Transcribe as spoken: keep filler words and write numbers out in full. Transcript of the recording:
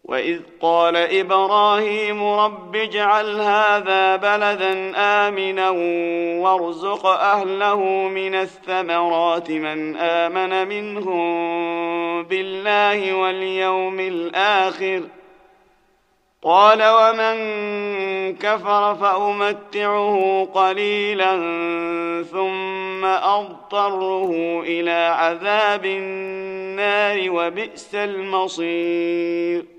وإذ قال إبراهيم رب اجعل هذا بلدا آمنا وارزق أهله من الثمرات من آمن منهم بالله واليوم الآخر قال ومن كفر فأمتعه قليلا ثم أضطره إلى عذاب النار وبئس المصير